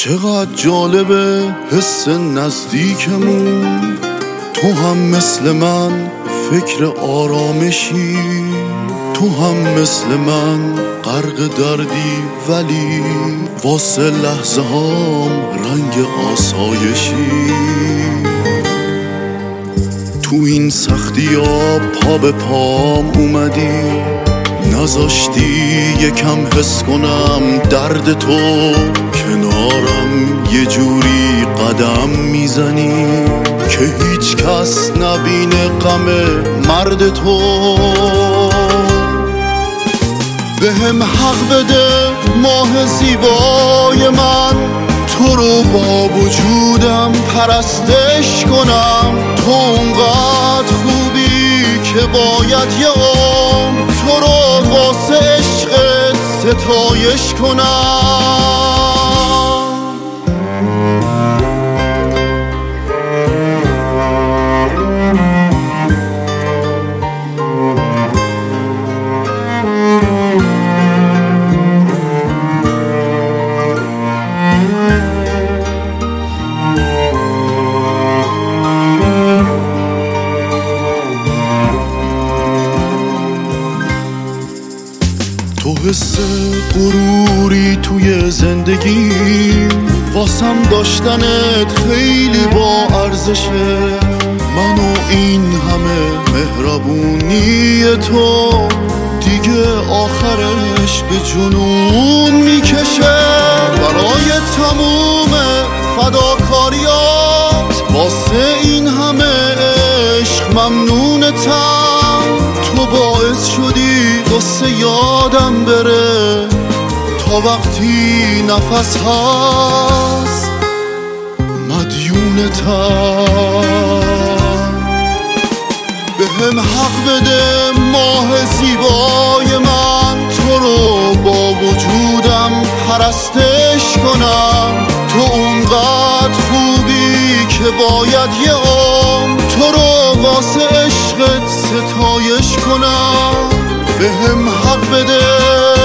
چقدر جالبه حس نزدیکمون، تو هم مثل من فکر آرامشی، تو هم مثل من غرق دردی، ولی واسه لحظه هام رنگ آسایشی. تو این سختی ها پا به پام اومدی، نذاشتی یکم حس کنم درد تو، کنارم یه جوری قدم میزنی که هیچ کس نبینه غم مرد تو. بهم حق بده ماه زیبای من، تو رو با وجودم پرستش کنم. تو اونقدر خوبی که باید یه عمر تو رو واسه عشقت ستایش کنم. تو حس غروری توی زندگیم، واسم داشتنت خیلی با ارزشه. منو این همه مهربونی تو دیگه آخرش به جنون میکشه. برای تموم فداکاریات واسه این همه عشق ممنونتم. تو باعث شدی قصه یادم بره تا وقتی نفس هست مدیونتم. بهم حق بده ماه زیبای من، تو رو با وجودم پرستش کنم. تو اونقدر خوبی که باید یه عمر تو رو واسه عشقت ستایش کنم. بهم حق بده